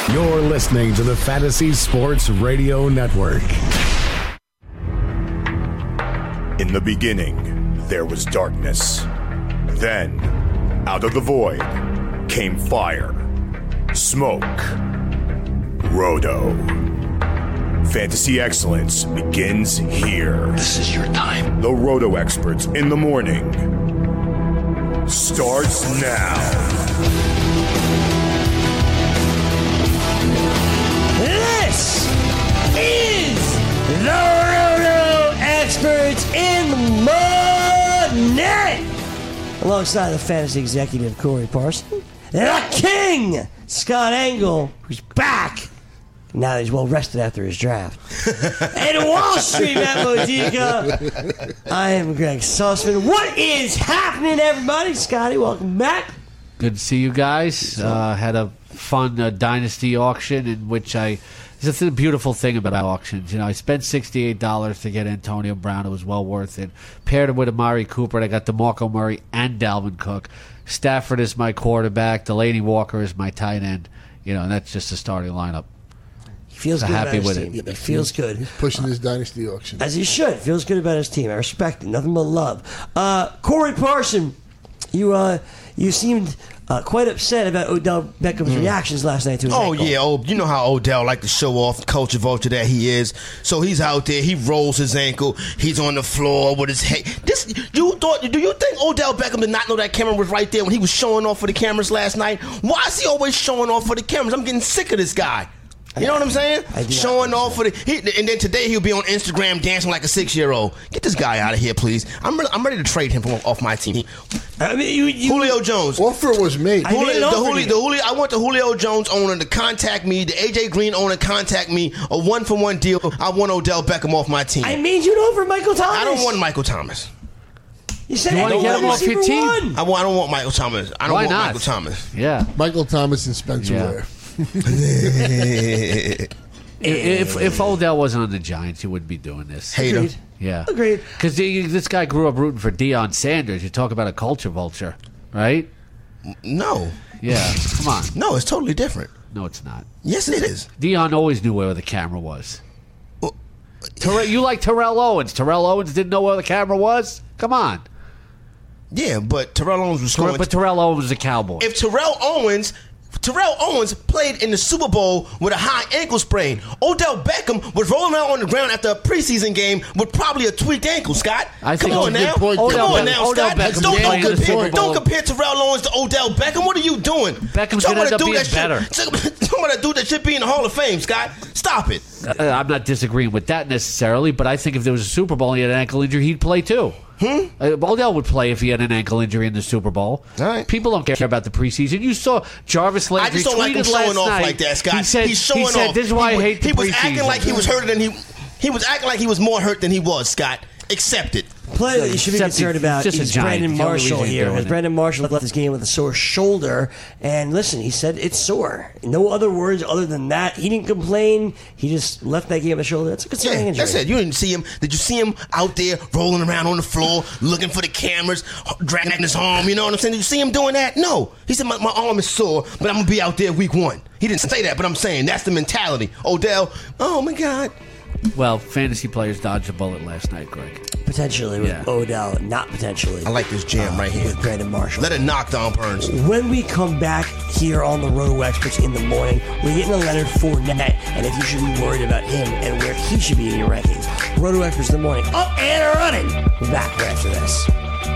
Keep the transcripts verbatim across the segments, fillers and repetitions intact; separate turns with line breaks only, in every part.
You're listening to the Fantasy Sports Radio Network.
In the beginning, there was darkness. Then, out of the void, came fire, smoke, Roto. Fantasy excellence begins here.
This is your time.
The Roto experts in the morning starts now.
This is the Roto experts in the morning. Alongside the fantasy executive Corey Parson, the King Scott Engel, who's back. Now that he's well rested after his draft. And Wall Street, Matt Modica. I am Greg Sussman. What is happening, everybody? Scotty, welcome back.
Good to see you guys. Uh, had a fun uh, dynasty auction in which I... It's a beautiful thing about auctions. You know, I spent sixty-eight dollars to get Antonio Brown. It was well worth it. Paired him with Amari Cooper, and I got DeMarco Murray and Dalvin Cook. Stafford is my quarterback. Delaney Walker is my tight end. You know, and that's just the starting lineup.
He feels
I'm
good
happy
about his
with
team.
it.
He feels good.
He's pushing his dynasty auction.
As he should. Feels good about his team. I respect it. Nothing but love. Uh, Corey Parson, you uh, you seemed uh, quite upset about Odell Beckham's mm. reactions last night to his
Oh,
ankle.
yeah. Oh, you know how Odell like to show off, culture vulture that he is. So he's out there. He rolls his ankle. He's on the floor with his head. This, you thought? Do you think Odell Beckham did not know that camera was right there when he was showing off for the cameras last night? Why is he always showing off for the cameras? I'm getting sick of this guy. You know what I'm saying? Showing off for the he, and then today he'll be on Instagram dancing like a six-year-old. Get this guy out of here, please. I'm re- I'm ready to trade him from off my team.
I mean, you, you,
Julio Jones.
Offer was made.
I
Julio,
made an
the,
offer
Julio,
to
the
you.
Julio, I want the Julio Jones owner to contact me. The A J Green owner contact me. A one-for-one deal. I want Odell Beckham off my team.
I made you an offer, Michael Thomas.
I don't want Michael Thomas.
You said
You
I
wanna
don't
get
want
him off your
receiver
team?
one.
I, want, I don't want Michael Thomas. I don't
Why
want
not?
Michael Thomas.
Yeah.
Michael Thomas and Spencer
Yeah.
Ware.
If if Odell wasn't on the Giants, he wouldn't be doing this.
Hater.
Agreed.
Yeah.
Agreed.
Because this guy grew up rooting for Deion Sanders. You talk about a culture vulture, right?
No.
Yeah. Come on.
No, it's totally different.
No, it's not.
Yes, it is.
Deion always knew where the camera was.
Well,
Terrell, you like Terrell Owens. Terrell Owens didn't know where the camera was? Come on.
Yeah, but Terrell Owens was scoring.
But Terrell Owens was a Cowboy.
If Terrell Owens, Terrell Owens played in the Super Bowl with a high ankle sprain. Odell Beckham was rolling out on the ground after a preseason game with probably a tweaked ankle. Scott,
I think
come on
Odell
now,
point.
come
Odell
on
Beckham-
now,
Odell
Scott.
Beckham
Don't,
playing
don't,
in the
compare,
Super Bowl.
don't compare Terrell Owens to Odell Beckham. What are you doing?
Beckham's
Talking
gonna end
about
up
a dude
being
that
better.
Should, talking about a dude that should be in the Hall of Fame. Scott, stop it.
Uh, I'm not disagreeing with that necessarily, but I think if there was a Super Bowl and he had an ankle injury, he'd play too. Hmm? Uh, Odell would play if he had an ankle injury in the Super Bowl.
All right.
People don't care about the preseason. You saw Jarvis Landry
I just don't like him
tweeted
showing
last
off
night.
like that, Scott.
He said,
He's showing
he said
off.
This is why
he,
I hate the
He was
preseason.
acting like he was hurter than he. He was acting like he was more hurt than he was. Scott, accept it.
Player that you should be
Except
concerned
he's
about
just a
is
giant.
Brandon
He's the only
Marshall
reason he's
here.
doing
Because
it.
Brandon Marshall left this game with a sore shoulder. And listen, he said it's sore. No other words other than that. He didn't complain. He just left that game with a shoulder. That's a concerning
Yeah,
injury.
that's it. You didn't see him. Did you see him out there rolling around on the floor, looking for the cameras, dragging his arm? You know what I'm saying? Did you see him doing that? No. He said, my, my arm is sore, but I'm going to be out there week one. He didn't say that, but I'm saying that's the mentality. Odell, oh, my God.
Well, fantasy players dodged a bullet last night, Greg.
Potentially with
Yeah.
Odell, not potentially.
I like this jam
uh,
right here.
With Brandon Marshall.
Let it knock down Burns.
When we come back here on the Roto Experts in the morning, we're getting a Leonard Fournette, and if you should be worried about him and where he should be in your rankings. Roto Experts in the morning, up and running. We're back right after this.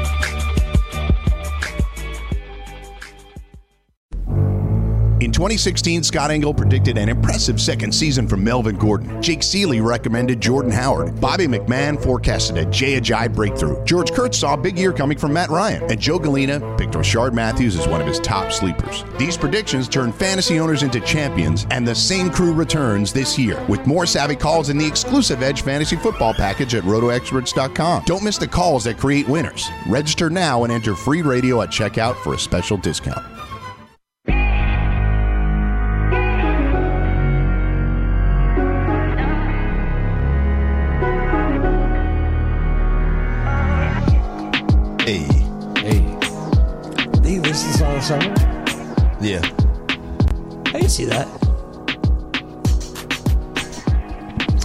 In twenty sixteen, Scott Engel predicted an impressive second season from Melvin Gordon. Jake Seeley recommended Jordan Howard. Bobby McMahon forecasted a Jay Ajayi breakthrough. George Kurtz saw a big year coming from Matt Ryan. And Joe Galena picked Rashard Matthews as one of his top sleepers. These predictions turned fantasy owners into champions, and the same crew returns this year with more savvy calls in the exclusive Edge Fantasy Football package at roto experts dot com. Don't miss the calls that create winners. Register now and enter free radio at checkout for a special discount.
Hey.
Hey.
Do you listen to this song summer?
Yeah.
I can see that.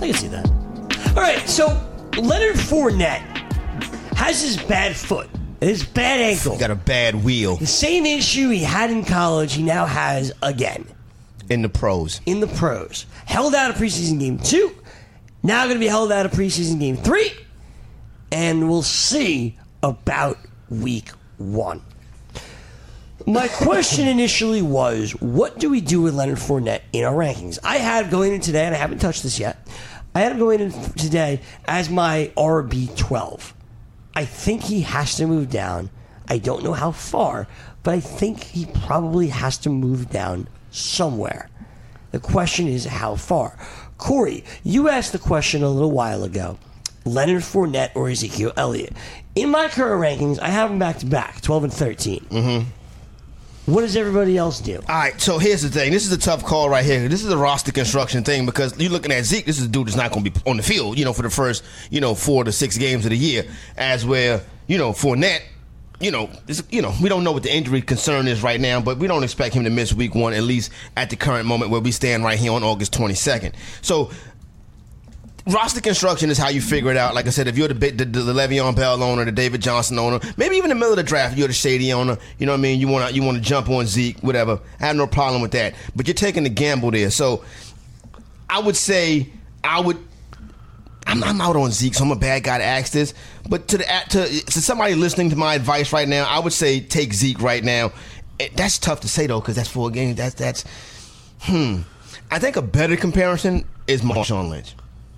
I can see that. All right, so Leonard Fournette has his bad foot, his bad ankle.
He got a bad wheel.
The same issue he had in college, he now has again.
In the pros.
In the pros. Held out of preseason game two. Now going to be held out of preseason game three. And we'll see about week one. My question initially was, what do we do with Leonard Fournette in our rankings? I had going in today, and I haven't touched this yet, I had him going in today as my R B twelve. I think he has to move down. I don't know how far, but I think he probably has to move down somewhere. The question is how far. Corey, you asked the question a little while ago. Leonard Fournette or Ezekiel Elliott. In my current rankings, I have them back to back, twelve and thirteen.
Mm-hmm.
What does everybody else do?
All right, so here's the thing. This is a tough call right here. This is a roster construction thing because you're looking at Zeke. This is a dude that's not going to be on the field, you know, for the first, you know, four to six games of the year. As where, you know, Fournette, you know, this, you know, we don't know what the injury concern is right now, but we don't expect him to miss week one, at least at the current moment where we stand right here on August twenty-second. So roster construction is how you figure it out. Like I said, if you're the, the, the Le'Veon Bell owner, the David Johnson owner, maybe even in the middle of the draft, you're the shady owner. You know what I mean? You want to you want to jump on Zeke, whatever. I have no problem with that. But you're taking the gamble there. So I would say I would. I'm, I'm out on Zeke, so I'm a bad guy to ask this. But to the to, to somebody listening to my advice right now, I would say take Zeke right now. That's tough to say though, because that's four games. That's that's. Hmm. I think a better comparison is Marshawn Lynch.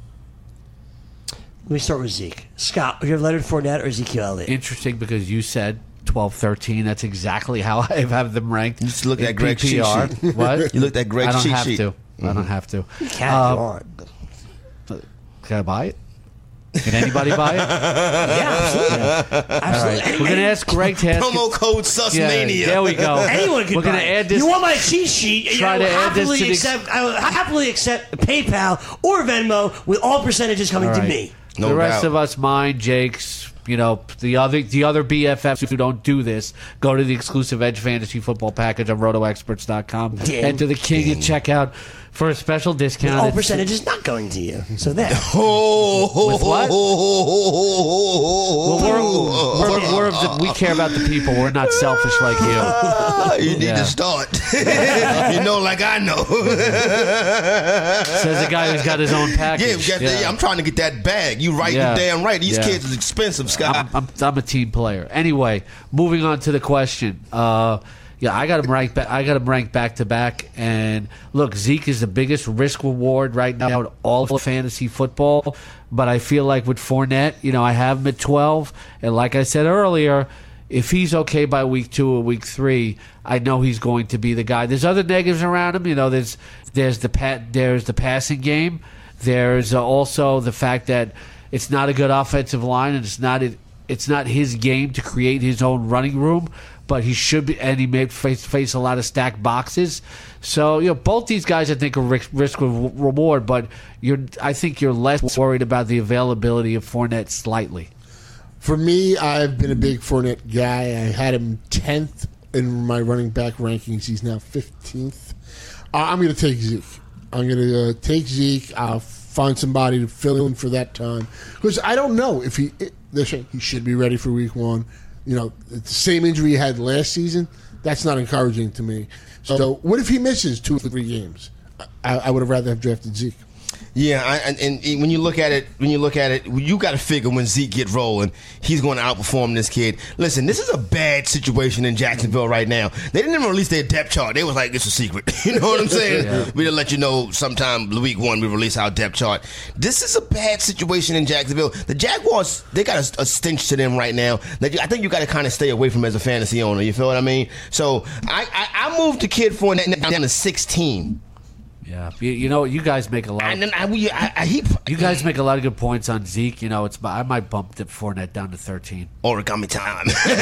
Let me start with Zeke. Scott, would you have Leonard Fournette or Ezekiel Elliott?
Interesting because you said twelve thirteen. That's exactly how I have them ranked.
You just looked at Greg's cheat sheet.
What?
You looked at Greg's
I don't
cheat
have
sheet.
to. Mm-hmm. I don't have to.
You can't.
Uh,
Go on.
Can I buy it? Can anybody buy it?
Yeah, absolutely. absolutely.
Right. We're going to ask Greg to ask
Promo code Susmania.
Yeah, there we go.
Anyone can
We're
buy
going to
it.
add this.
You want my cheat sheet?
Try
I
to
will
add this
happily
to the-
accept. I will happily accept PayPal or Venmo with all percentages coming
All
to
right.
me.
No
the rest
doubt.
of us, mine, Jake's, you know, the other the other B F Fs who don't do this, go to the exclusive Edge Fantasy Football Package on roto experts dot com.
Ding.
Enter the King and check out for a special discount.
All
It's-
percentages not going to you. So there.
Oh,
With what? Well, we're, we're, we're of the, we care about the people. We're not selfish like you.
You need
Yeah.
to start. You know, like I know.
Says the guy who's got his own
Yeah,
package.
we got the- yeah, I'm trying to get that bag. You right,
Yeah.
you damn right. These
Yeah.
kids is expensive, Scott.
I'm, I'm, I'm a team player. Anyway, moving on to the question. Uh, yeah, I got him ranked. Ba- I got him ranked back to back. And look, Zeke is the biggest risk reward right now in all of fantasy football. But I feel like with Fournette, you know, I have him at twelve. And like I said earlier, if he's okay by week two or week three, I know he's going to be the guy. There's other negatives around him. You know, there's there's the pat, there's the passing game. There's uh, also the fact that it's not a good offensive line, and it's not it, it's not his game to create his own running room. But he should be, and he may face face a lot of stacked boxes. So you know, both these guys I think are risk, risk re- reward. But you're, I think you're less worried about the availability of Fournette slightly.
For me, I've been a big Fournette guy. I had him tenth in my running back rankings. He's now fifteenth. Uh, I'm going to take Zeke. I'm going to uh, take Zeke. I'll find somebody to fill in for that time. Because I don't know if he it, they're saying he should be ready for week one. You know, the same injury he had last season, that's not encouraging to me. So what if he misses two or three games? I, I would have rather have drafted Zeke.
Yeah, I, and, and when you look at it, when you look at it, you got to figure when Zeke get rolling, he's going to outperform this kid. Listen, this is a bad situation in Jacksonville right now. They didn't even release their depth chart. They was like, it's a secret. You know what I'm saying?
Yeah.
We'll let you know sometime week one we release our depth chart. This is a bad situation in Jacksonville. The Jaguars, they got a, a stench to them right now that you, I think you got to kind of stay away from as a fantasy owner. You feel what I mean? So I, I, I moved the kid for down to sixteen.
Yeah, you, you know, you guys make a lot.
And
Of,
then I, we- I, I he,
you guys make a lot of good points on Zeke. You know, it's I might bump the Fournette down to thirteen.
origami time.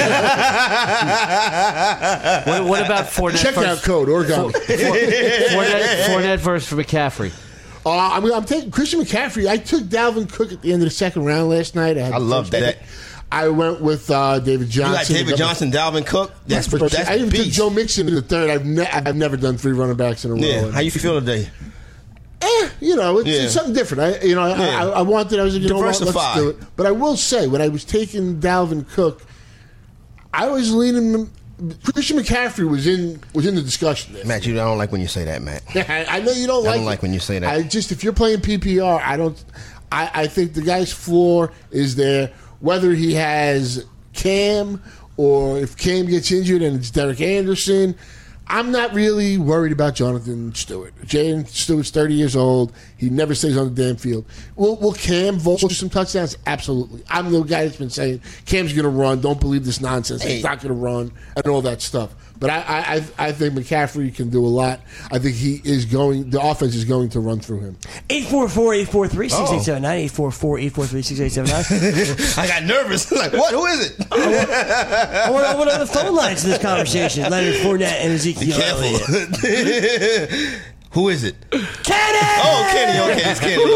What, what about Fournette?
Check out
versus,
code origami.
Fournette, Fournette versus McCaffrey.
Uh, I'm, I'm taking Christian McCaffrey. I took Dalvin Cook at the end of the second round last night. I, had
I
the
love
first
that.
pick. I went with uh, David
You
Johnson.
got David Johnson, Dalvin Cook. That's
That's
that's
I even took
beast.
Joe Mixon in the third. I've, ne- I've never done three running backs in a row.
Yeah, how you feel today?
Eh, Yeah, you know, it's,
Yeah.
it's something different. I, you know, I,
Yeah.
I, I wanted. I was like, you know what, let's
Diversify.
do it. But I will say, when I was taking Dalvin Cook, I was leaning. Christian McCaffrey was in was in the discussion there.
Matt, you I don't like when you say that, Matt.
I know you don't
I
like.
don't like
it.
when you say that.
I just if you're playing P P R, I don't. I, I think the guy's floor is there. Whether he has Cam or if Cam gets injured and it's Derek Anderson, I'm not really worried about Jonathan Stewart. Jaden Stewart's thirty years old. He never stays on the damn field. Will, will Cam vulture some touchdowns? Absolutely. I'm the guy that's been saying Cam's going to run. Don't believe this nonsense. He's not going to run and all that stuff. But I, I, I I think McCaffrey can do a lot. I think he is going. The offense is going to run through him.
eight four four, eight four three, six eight seven nine. eight four four, eight four three, six eight seven nine.
I got nervous. Like, what? Who is it?
I want to open up the phone lines to this conversation. Leonard Fournette and Ezekiel Elliott.
Careful. Who is it?
Kenny!
Oh, Kenny. Okay, it's Kenny.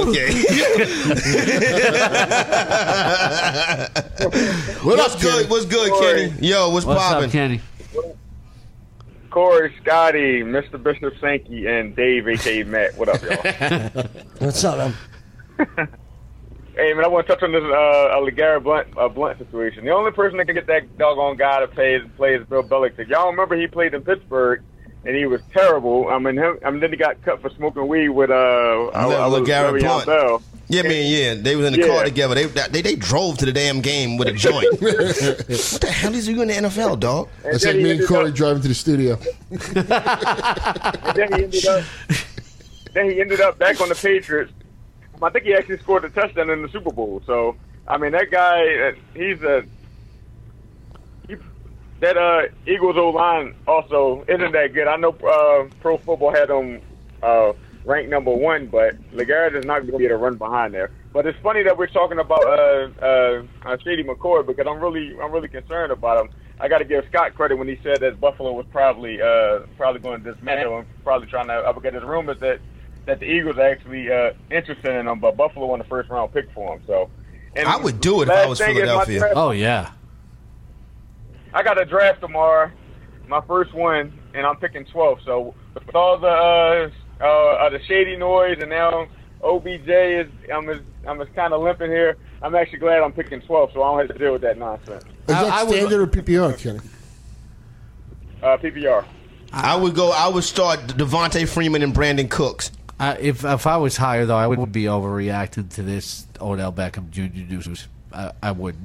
Okay.
What
What's
up,
good?
Kenny?
What's good, Kenny? Yo, what's,
What's
poppin'?
up, Kenny?
Corey, Scotty, Mister Bishop Sankey, and Dave, a k a. Matt. What up, y'all?
What's up, man?
Hey, man, I want to touch on this uh, uh, LeGarrette Blunt, uh, Blunt situation. The only person that can get that doggone guy to play is, play is Bill Belichick. Y'all remember he played in Pittsburgh, and he was terrible. I mean, him, I mean then he got cut for smoking weed with uh, uh,
LeGarrette
Le'Veon
Blunt.
Bell.
Yeah, man, yeah. They was in the
Yeah.
car together. They, they they drove to the damn game with a joint. What the hell is you in the N F L, dog?
That's
then
like
he
me and
ended
Corey
up-
driving to the studio.
And then he ended up, then he ended up back on the Patriots. I think he actually scored a touchdown in the Super Bowl. So, I mean, that guy, uh, he's a he, that uh, Eagles O line also isn't that good. I know uh, Pro Football had him uh, ranked number one, but LeGarrette is not going to be able to run behind there. But it's funny that we're talking about uh, uh, uh, Shady McCoy because I'm really, I'm really concerned about him. I got to give Scott credit when he said that Buffalo was probably, uh, probably going to dismantle him, probably trying to. Uh, because there's rumors that, that the Eagles are actually uh, interested in him, but Buffalo won the first round pick for him. So, and
I would do it if
last
I was
thing is my
Philadelphia.
draft-
Oh, yeah.
I got a draft tomorrow, my first one, and I'm picking twelfth. So with all the uh, uh, uh, the shady noise, and now O B J is I'm as, I'm just kind of limping here. I'm actually glad I'm picking twelfth, so I don't have to deal with that nonsense.
Is that
I- I would-
standard or P P R, Kenny?
Uh, P P R.
I would go. I would start Devontae Freeman and Brandon Cooks.
Uh, if if I was higher, though, I wouldn't be overreacting to this Odell Beckham Junior news. I, I wouldn't.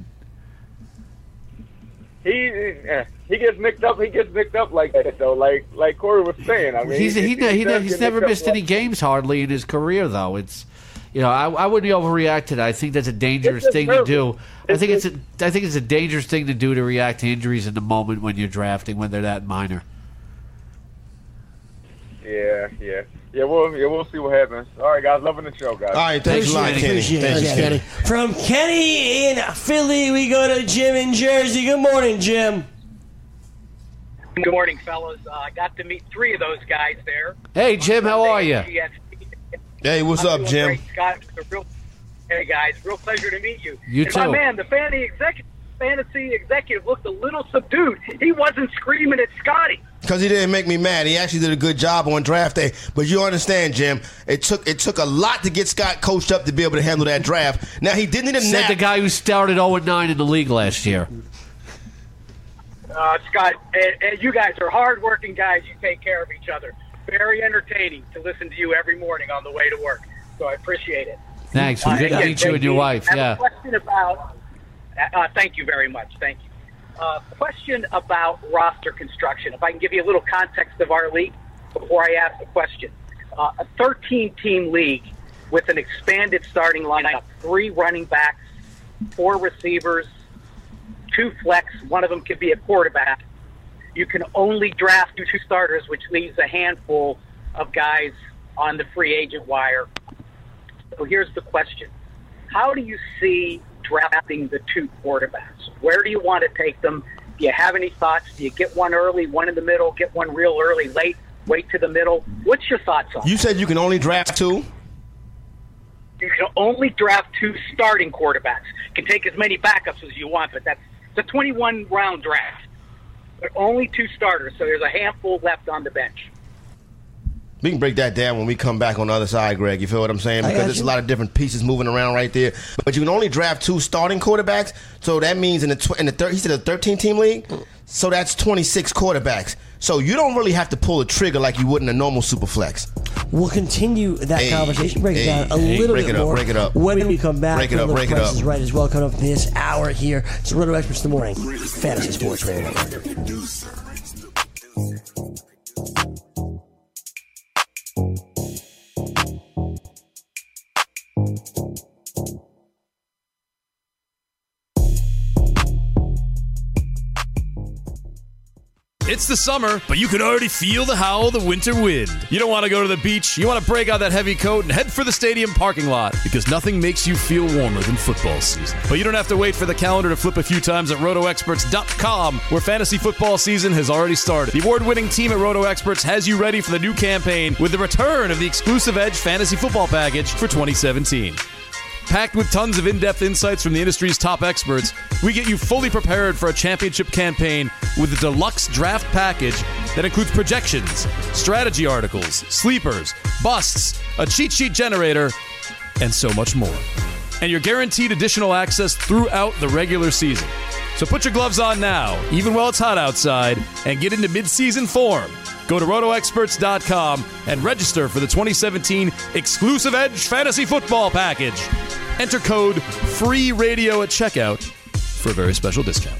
He uh, he gets nicked up. He gets nicked up like that though. Like like Corey was saying. I mean,
He's he, he, he,
does
he's
get
never
nicked up
missed any
like-
games hardly in his career, though. It's you know I, I wouldn't overreact to that. I think that's a dangerous
It's
thing to
terrible.
do. I
It's
think it's
just-
a I think it's a dangerous thing to do to react to injuries in the moment when you're drafting when they're that minor.
Yeah, yeah, yeah. We'll yeah we'll see what happens. All right, guys, loving the show, guys.
All right, thanks a lot,
Appreciate it,
Kenny.
appreciate it,
Thanks,
Kenny.
Kenny.
From Kenny in Philly, we go to Jim in Jersey. Good morning, Jim.
Good morning, fellas. Uh, I got to meet three of those guys there.
Hey, Jim, how are you?
Hey, what's
I'm
up,
doing
Jim?
great, Scott. It's a real, hey, guys, real pleasure to meet you.
You
and
too.
My man, the fantasy executive, fantasy executive looked a little subdued. He wasn't screaming at Scotty.
Because he didn't make me mad. He actually did a good job on draft day. But you understand, Jim, it took it took a lot to get Scott coached up to be able to handle that draft. Now, he didn't need a
Said
nap.
the guy who started oh and nine in the league last year.
Uh, Scott, and, and you guys are hard-working guys. You take care of each other. Very entertaining to listen to you every morning on the way to work. So I appreciate it.
Thanks. It was
Uh,
good to
again,
meet you and your
J P,
wife.
I have
Yeah.
a question about. Uh, thank you very much. Thank you. Uh, question about roster construction. If I can give you a little context of our league before I ask the question. Uh, a thirteen-team league with an expanded starting lineup: three running backs, four receivers, two flex. One of them could be a quarterback. You can only draft two starters, which leaves a handful of guys on the free agent wire. So here's the question. How do you see drafting the two quarterbacks? Where do you want to take them? Do you have any thoughts? Do you get one early, one in the middle, get one real early, late, wait to the middle? What's your thoughts on
You
that?
said you can only draft two?
You can only draft two starting quarterbacks. You can take as many backups as you want, but that's it's a twenty-one round draft. But only two starters, so there's a handful left on the bench.
We can break that down when we come back on the other side, Greg. You feel what I'm saying?
I
Because
got
there's
you.
a lot of different pieces moving around right there. But you can only draft two starting quarterbacks. So that means in the tw- in the thir- he said a thirteen-team league. So that's twenty-six quarterbacks. So you don't really have to pull a trigger like you would in a normal super flex.
We'll continue that
Hey,
conversation, break
hey,
it down a
hey,
little
break
bit
it up,
more.
break it up.
When we come back,
Break it up,
the
break it
Price
up.
is Right as well, coming up this hour here. It's Roto Experts in the morning, Fantasy Sports Radio Network.
It's the summer, but you can already feel the howl of the winter wind. You don't want to go to the beach. You want to break out that heavy coat and head for the stadium parking lot because nothing makes you feel warmer than football season. But you don't have to wait for the calendar to flip a few times at roto experts dot com, where fantasy football season has already started. The award-winning team at Roto Experts has you ready for the new campaign with the return of the exclusive Edge Fantasy Football Package for twenty seventeen. Packed with tons of in-depth insights from the industry's top experts, we get you fully prepared for a championship campaign with a deluxe draft package that includes projections, strategy articles, sleepers, busts, a cheat sheet generator, and so much more. And you're guaranteed additional access throughout the regular season. So put your gloves on now, even while it's hot outside, and get into mid-season form. Go to roto experts dot com and register for the twenty seventeen exclusive Edge Fantasy Football Package. Enter code FREERADIO at checkout for a very special discount.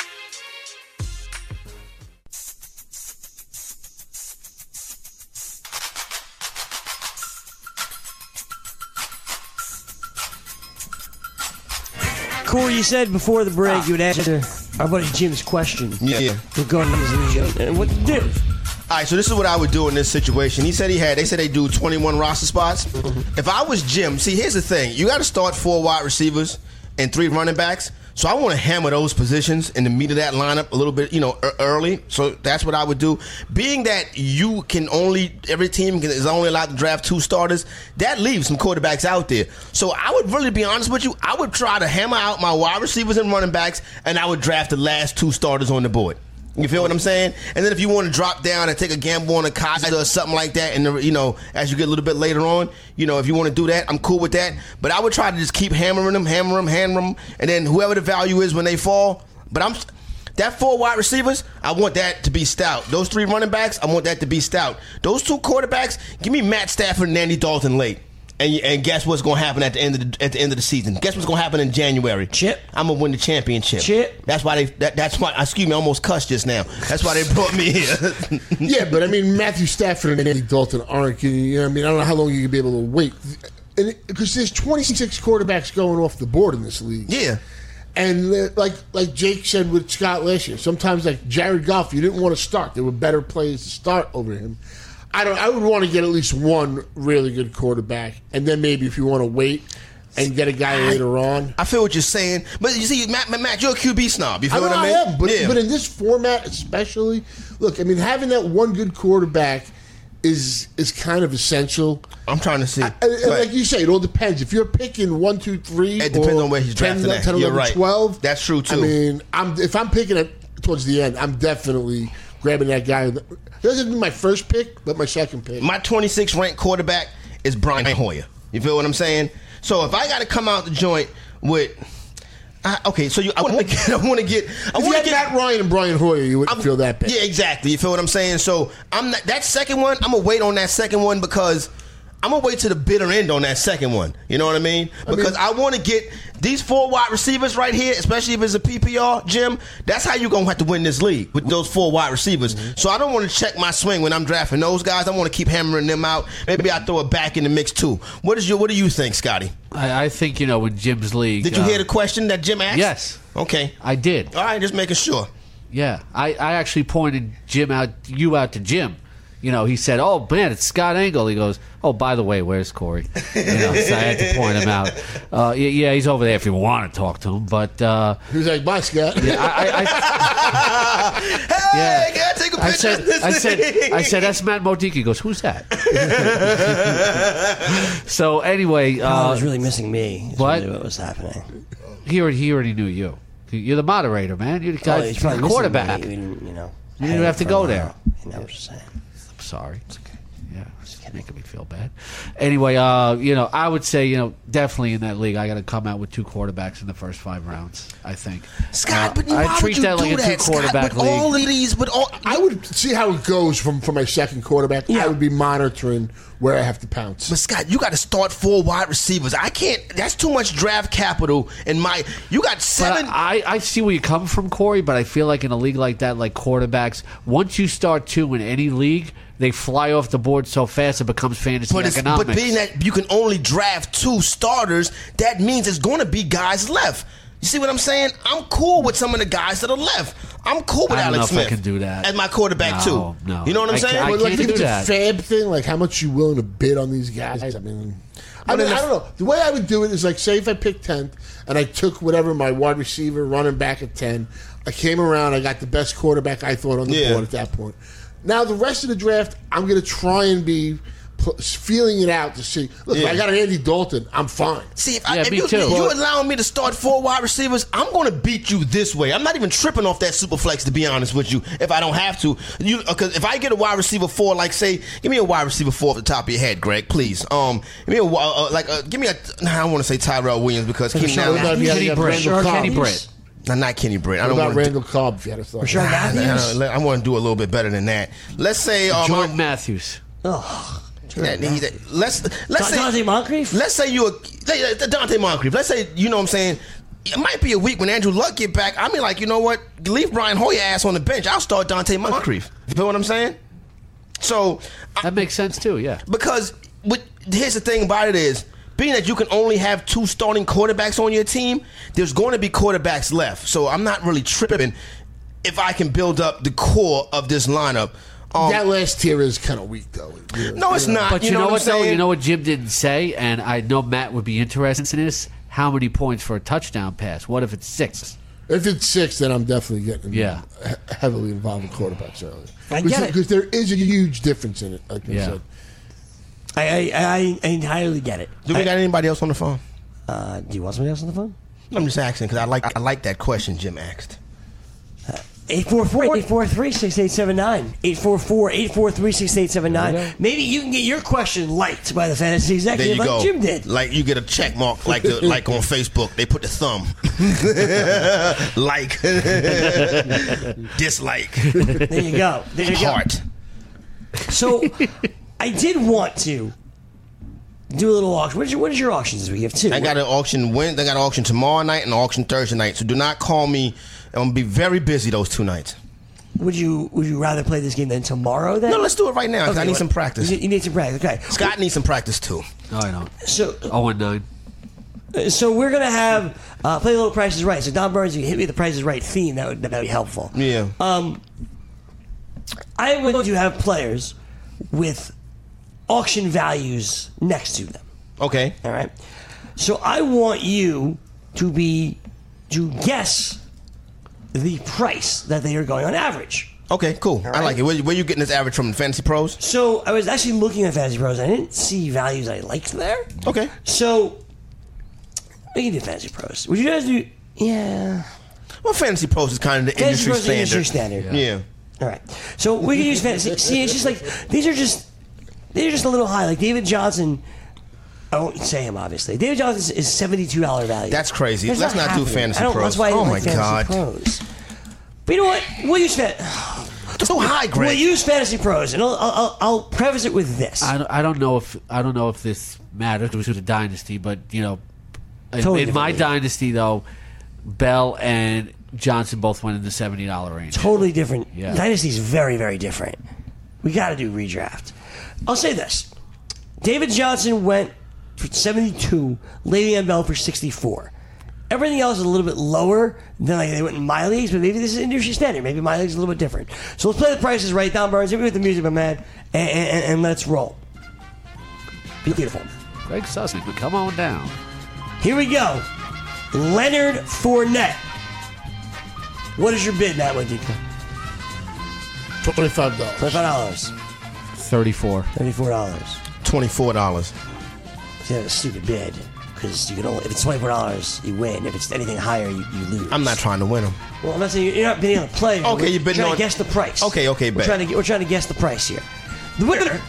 Corey, you said before the break you would answer our buddy Jim's question.
Yeah.
Regarding his league and what to do.
All right, so this is what I would do in this situation. He said he had, they said they do twenty-one roster spots. If I was Jim, see, here's the thing. You got to start four wide receivers and three running backs. So I want to hammer those positions in the meat of that lineup a little bit, you know, e- early. So that's what I would do. Being that you can only, every team can, is only allowed to draft two starters, that leaves some quarterbacks out there. So I would really be honest with you. I would try to hammer out my wide receivers and running backs, and I would draft the last two starters on the board. You feel what I'm saying? And then if you want to drop down and take a gamble on a Kaiser or something like that, and you know, as you get a little bit later on, you know, if you want to do that, I'm cool with that. But I would try to just keep hammering them, hammer them, hammer them, and then whoever the value is when they fall. But I'm that four wide receivers, I want that to be stout. Those three running backs, I want that to be stout. Those two quarterbacks, give me Matt Stafford and Andy Dalton late. And, and guess what's going to happen at the end of the, at the end of the season? Guess what's going to happen in January?
Chip.
I'm going to win the championship.
Chip.
That's why they. That, that's why. Excuse me. I almost cussed just now. That's why they brought me here.
Yeah, but I mean, Matthew Stafford and Andy Dalton aren't. You know, I mean, I don't know how long you can be able to wait, because there's twenty-six quarterbacks going off the board in this league.
Yeah.
And uh, like like Jake said with Scott last year, sometimes like Jared Goff, you didn't want to start. There were better players to start over him. I don't. I would want to get at least one really good quarterback, and then maybe if you want to wait and get a guy
I,
later on.
I feel what you're saying, but you see, Matt, Matt you're a Q B snob. You feel
I
what I
I
mean?
am, but,
yeah.
but in this format, especially, look, I mean, having that one good quarterback is is kind of essential.
I'm trying to see.
I, I, like you say, it all depends. If you're picking one, two, three,
it depends
or
on where he's
ten,
drafted at.
ten,
You're
eleven,
right.
twelve.
That's true too.
I mean, I'm if I'm picking it towards the end, I'm definitely grabbing that guy. It doesn't be my first pick, but my second pick.
My twenty-sixth ranked quarterback is Brian Hoyer. You feel what I'm saying? So if I got to come out the joint with, uh, okay, so you, I want to get, I want to get, I
if you
want
had
to get
Matt Ryan and Brian Hoyer, you wouldn't
I'm,
feel that bad.
Yeah, exactly. You feel what I'm saying? So I'm not, that second one. I'm gonna wait on that second one because I'm gonna wait to the bitter end on that second one. You know what I mean? Because I, mean, I want to get these four wide receivers right here, especially if it's a P P R, Jim. That's how you're gonna have to win this league with those four wide receivers. Mm-hmm. So I don't want to check my swing when I'm drafting those guys. I want to keep hammering them out. Maybe I throw it back in the mix too. What is your? What do you think, Scotty?
I, I think you know in Jim's league.
Did you
uh,
hear the question that Jim asked?
Yes.
Okay.
I did.
All right, just making sure.
Yeah, I, I actually pointed Jim out, you out to Jim. You know, he said, "Oh man, it's Scott Engel." He goes, "Oh, by the way, where's Corey?" You know, so I had to point him out. Uh, yeah, yeah, he's over there if you want to talk to him. But uh,
he was like, "Bye, Scott."
Yeah, I, I, I,
hey,
yeah.
can I take a picture?
I said,
of this
I said,
thing?
I said, that's Matt Modica. He goes, "Who's that?" So anyway, uh,
I was really missing me.
What?
Really what was happening?
He already, he already knew you. You're the moderator, man. You're the guy,
Oh, he's probably
the quarterback.
missing me. We didn't, you know,
You didn't have to go there.
You know what I'm saying.
I'm sorry. It's okay. Yeah, it's making me feel bad. Anyway, uh, you know, I would say, you know, definitely in that league, I got to come out with two quarterbacks in the first five rounds. I think.
Scott,
uh,
but why
I treat
would you
that
do
like a
that,
two quarterback
Scott?
league.
With all of these, but all
I would see how it goes from for my second quarterback.
Yeah.
I would be monitoring where I have to pounce.
But Scott, you got to start four wide receivers. I can't. That's too much draft capital. In my, you got seven.
But I, I see where you come from, Corey, but I feel like in a league like that, like quarterbacks, once you start two in any league, they fly off the board so fast it becomes fantasy
But, it's,
economics.
but being that you can only draft two starters, that means there's going to be guys left. You see what I'm saying? I'm cool with some of the guys that are left. I'm cool with
I don't
Alex
know if
Smith
I can do that.
as my quarterback
No,
too.
no.
You know what I'm
I
saying?
can't- I
But like,
can't
if
do
it's
that.
a fab thing, like how much you willing to bid on these guys? I mean, I mean, I don't know. The way I would do it is like, say if I picked tenth and I took whatever my wide receiver, running back at ten, I came around, I got the best quarterback I thought on the
Yeah.
board at that point. Now the rest of the draft, I'm going to try and be pl- feeling it out to see. Look, if
Yeah.
I got an Andy Dalton, I'm fine.
See, if, I,
Yeah,
if
me
you,
too.
you allowing me to start four wide receivers, I'm going to beat you this way. I'm not even tripping off that super flex, to be honest with you, if I don't have to. You, because if I get a wide receiver four, like say, give me a wide receiver four off the top of your head, Greg, please. Um, give me a wi- uh, like, uh, give me a. Nah, I don't want to say Tyrell Williams because Keenan
What
Allen.
about if you had-
Kenny
you had
Britt.
Randall
Or
Cobb?
Kenny Britt.
Nah, not Kenny Britt. I
What
don't
about
want to.
Randall Cobb if you had a thought?
Rashard Matthews?
I want to do a little bit better than that. Let's say um,
Jordan Matthews.
Oh,
that- that- let's let's say
Dante Moncrief?
Let's say you a Dante Moncrief. Let's say, you know what I'm saying, it might be a week when Andrew Luck get back. I mean, like, you know what? Leave Brian Hoyer ass on the bench. I'll start Dante Moncrief. You feel what I'm saying? So
That makes sense too, yeah.
because with, here's the thing about it is, being that you can only have two starting quarterbacks on your team, there's going to be quarterbacks left. So I'm not really tripping if I can build up the core of this lineup. Um,
That last tier is kind of weak, though. Really.
no, it's not.
But you, know,
what
what,
I'm
though?
saying?
You know what Jim didn't say, and I know Matt would be interested in this? How many points for a touchdown pass? What if it's six?
If it's six, then I'm definitely getting
Yeah.
he- heavily involved in quarterbacks early.
I get it.
Because there is a huge difference in it, like I
Yeah.
said.
I, I, I, I entirely get it.
Do we
I-
got anybody else on the phone?
uh, do you want somebody else on the phone?
I'm just asking because I like I like that question Jim asked.
eight four four, eight four three, six eight seven nine. eight four four, eight four three, six eight seven nine. Maybe you can get your question liked by the fantasy
There
executive
you
like
go.
Jim did.
Like you get a check mark, like the, like on Facebook, they put the thumb, like, dislike,
There you go. There you go.
heart.
So I did want to do a little auction. What is your, what is your auctions this week? You have two.
I got an auction. When I got an auction tomorrow night and an auction Thursday night. So do not call me. I'm gonna be very busy those two nights.
Would you Would you rather play this game than tomorrow? Then
No, let's do it right now because I need
what-
some practice.
You, you need some practice. Okay.
Scott needs some practice too.
No, I don't.
So
Oh and nine.
so we're gonna have uh, play a little Price is Right. So Don Burns, you hit me with the Price is Right theme. That would that would be helpful.
Yeah.
Um, I want you to have players with auction values next to them.
Okay.
All right. So I want you to be to guess the price that they are going on average.
Okay. Cool. I
right.
like it. Where, where you getting this average from? Fantasy Pros?
So I was actually looking at Fantasy Pros. And I didn't see values I liked there.
Okay.
So we can do Fantasy Pros. Would you guys do? Yeah.
Well, Fantasy Pros is kind of the
Fantasy
industry
Pros is
standard.
industry standard.
Yeah.
All right. So we can use fantasy. See, it's just like these are just they're just a little high. Like David Johnson. I won't say him obviously. David Johnson is seventy-two dollar value.
That's crazy.
That's
Let's not do
happening.
Fantasy
I don't-
Pros.
That's why I
Oh
don't
my
like Fantasy
God.
Pros. But you know what? We'll use fan-
It's so high, Greg.
We'll use Fantasy Pros, and I'll, I'll, I'll preface it with this.
I don't, I don't know if I don't know if this matters because it's a dynasty, but you know, in,
Totally
in my
different league.
dynasty though, Bell and Johnson both went in the seventy dollar range.
Totally different.
Yeah.
Dynasty's very, very different. We got to do redraft. I'll say this: David Johnson went for seventy-two, Le'Veon Bell for sixty-four. Everything else is a little bit lower than like they went in my leagues, but maybe this is industry standard. Maybe my league's a little bit different. So let's play the prices right down, Burns. Hit me with the music, my man, and, and, and let's roll. Beautiful.
Greg Sussman, but come on down.
Here we go. Leonard Fournette. What is your bid, Matt Wendika?
Twenty-five dollars.
Twenty-five dollars.
Thirty-four.
Thirty-four dollars.
Twenty-four dollars.
See, that's a stupid bid because you can only if it's twenty-four dollars, you win. If it's anything higher, you, you lose.
I'm not trying to win them.
Well, I'm not saying you're not bidding on the play.
Okay,
we're
you're bidding
trying
on-
to guess the price.
Okay, okay,
we're
bet.
trying to get, we're trying to guess the price here. The winner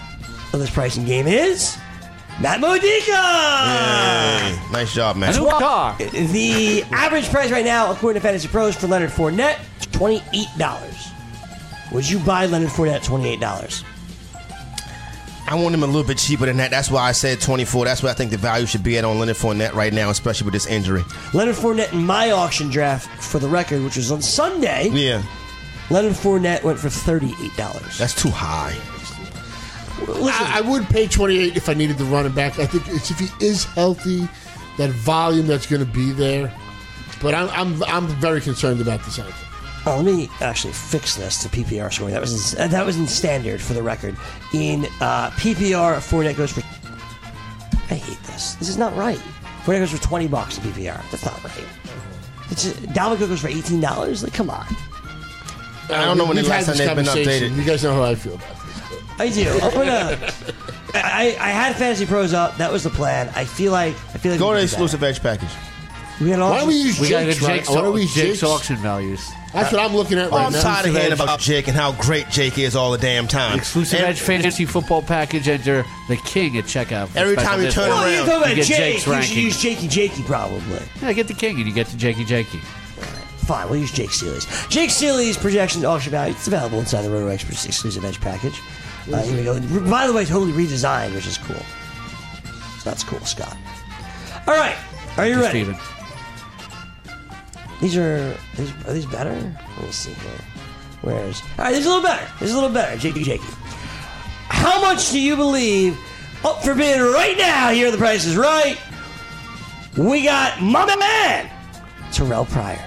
of this pricing game is Matt Modica.
Yay. Nice job, man.
The average price right now, according to Fantasy Pros, for Leonard Fournette, twenty-eight dollars. Would you buy Leonard Fournette at twenty-eight dollars?
I want him a little bit cheaper than that. That's why I said twenty-four. That's what I think the value should be at on Leonard Fournette right now, especially with this injury.
Leonard Fournette in my auction draft, for the record, which was on Sunday.
Yeah.
Leonard Fournette went for thirty-eight dollars.
That's too high.
Listen, I, I would pay twenty-eight if I needed the running back. I think it's if he is healthy, that volume that's going to be there. But I'm I'm I'm very concerned about this ankle.
Oh, let me actually fix this to P P R scoring. That was in, that was in standard for the record. In uh, P P R, Fournette goes for. I hate this. This is not right. Fournette goes for twenty bucks in P P R. That's not right. It's just, Dalvin Cook goes for eighteen dollars. Like, come on.
I don't know when the last time they've been updated.
You guys know how I feel about this.
I do. I'm gonna. I, I had Fantasy Pros up. That was the plan. I feel like I feel like
Go
we
to the
did
exclusive
that.
edge package.
We got
Why don't we use
We got
Jake's,
to
right?
Jake's,
Why don't we use
Jake's
Jake's?
auction values.
That's what I'm looking at
Oh,
right
I'm
now.
tired of hearing
Edge.
about Jake and how great Jake is all the damn time.
Exclusive
And-
Edge Fantasy Football Package. Enter the King at checkout. for
Every
special
time you turn
discount.
Well, you're
around,
talking about
you get
Jake.
Jake's
You should
ranking.
use Jakey Jakey probably.
Yeah, get the King and you get the Jakey Jakey.
Fine, we'll use Jake Seeley's. Jake Seeley's projection auction value. It's available inside the Roto Experts exclusive Edge package. Uh, here we go. By the way, totally redesigned, which is cool. So that's cool, Scott. All right, are you ready?
Steven.
These are these are these better? Let me see here. Where's all right? This is a little better. This is a little better. Jakey Jakey. How much do you believe up for bid right now? Here, the Price is Right. We got my man, Terrell Pryor.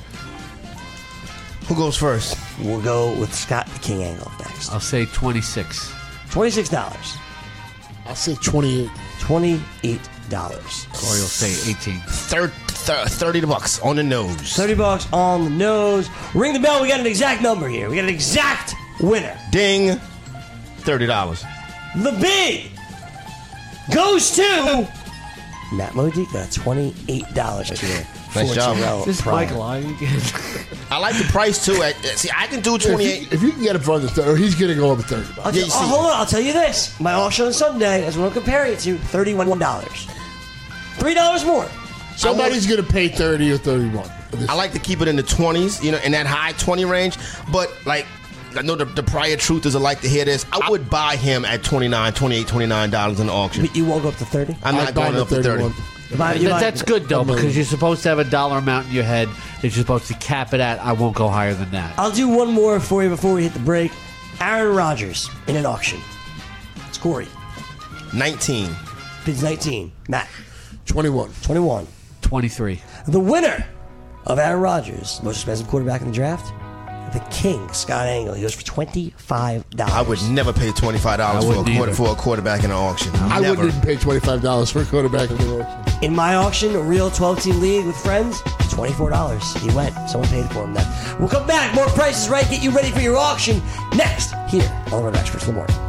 Who goes first?
We'll go with Scott the King Angle next.
I'll say twenty-six.
Twenty-six dollars.
I'll say twenty-eight.
Twenty-eight dollars.
Corey will say eighteen.
Thir- thir- thirty bucks on the nose.
Thirty bucks on the nose. Ring the bell. We got an exact number here. We got an exact winner.
Ding. Thirty dollars.
The bid goes to Matt Modica. Twenty-eight dollars here.
Nice
for
job.
Terrell
Is this
Pryor.
Mike lying again?
I like the price too. I- See, I can do
If you,
twenty-eight.
if you can get it for under thirty, or he's going to go over thirty bucks.
I'll
Yeah,
tell-
you
oh,
see-
hold on. I'll tell you this. My auction on Sunday, that's what I'm comparing it to, thirty-one dollars. three dollars more.
Somebody's going to pay thirty or thirty-one.
I like to keep it in the twenties, you know, in that high twenty range. But like, I know the, the prior truthers would like to hear this. I would buy him at twenty-nine, twenty-eight, twenty-nine dollars in the auction.
But you won't go up to thirty?
I'm not
I'd buy
going
him
up
at
to thirty.
thirty-one.
You buy- you
That-
buy-
that's good though,
I'm
because
moving.
you're supposed to have a dollar amount in your head that you're supposed to cap it at. I won't go higher than that.
I'll do one more for you before we hit the break. Aaron Rodgers in an auction. It's Corey.
nineteen.
Bids nineteen. Matt.
twenty-one.
twenty-one.
twenty-three.
The winner of Aaron Rodgers, most expensive quarterback in the draft, the King, Scott Angle. He goes for twenty-five dollars.
I would never pay twenty-five dollars
I
for a,
wouldn't
quarter,
either.
for a quarterback in an auction.
I
Never.
wouldn't even pay twenty-five dollars for a quarterback in the auction.
In my auction, a real twelve-team league with friends, twenty-four dollars. He went. Someone paid for him then. We'll come back. More Prices Right. Get you ready for your auction next here on the Roto Experts in the morning.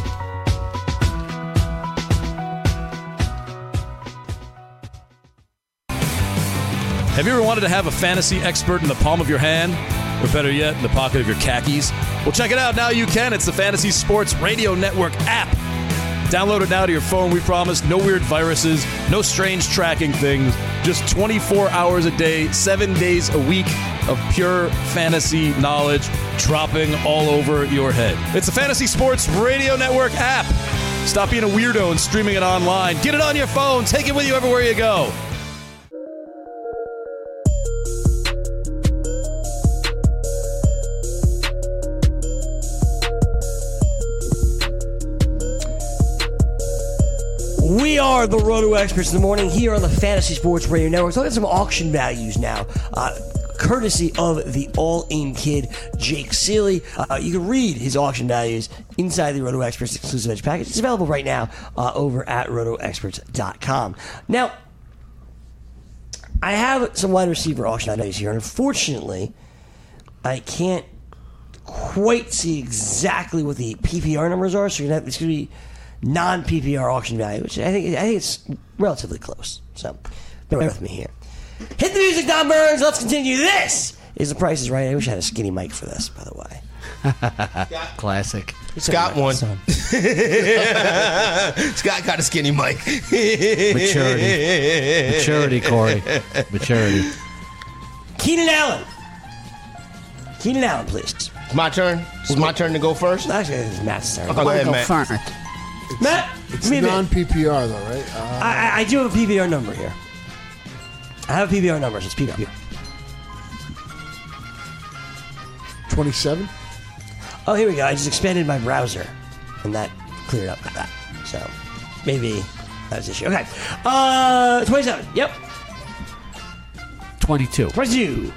Have you ever wanted to have a fantasy expert in the palm of your hand? Or better yet, in the pocket of your khakis? Well, check it out. Now you can. It's the Fantasy Sports Radio Network app. Download it now to your phone, we promise. No weird viruses, no strange tracking things. Just twenty-four hours a day, seven days a week of pure fantasy knowledge dropping all over your head. It's the Fantasy Sports Radio Network app. Stop being a weirdo and streaming it online. Get it on your phone. Take it with you everywhere you go.
We are the Roto Experts in the morning here on the Fantasy Sports Radio Network. Let's look at some auction values now. Uh, courtesy of the all-in kid, Jake Seeley. Uh, you can read his auction values inside the Roto Experts exclusive edge package. It's available right now uh, over at roto experts dot com. Now, I have some wide receiver auction values here. Unfortunately, I can't quite see exactly what the P P R numbers are, so you're gonna have, it's going to be non-P P R auction value, which I think I think it's relatively close. So, bear with me here. Hit the music, Don Burns. Let's continue. This is The Price is Right. I wish I had a skinny mic for this, by the way.
Classic.
Scott won. Scott got a skinny mic.
Maturity. Maturity, Corey. Maturity.
Keenan Allen. Keenan Allen, please.
It's my turn. It's my turn to go first.
Actually, it's Matt's turn.
Okay, go ahead, Matt.
First.
Matt,
It's
me a minute.
non-P P R, though, right? Uh,
I, I- I do have a P P R number here. I have a P P R number, so it's P P R.
twenty-seven?
Oh, here we go. I just expanded my browser, and that cleared up that. So maybe that was the issue. Okay. Uh, twenty-seven. Yep.
twenty-two.
twenty-two.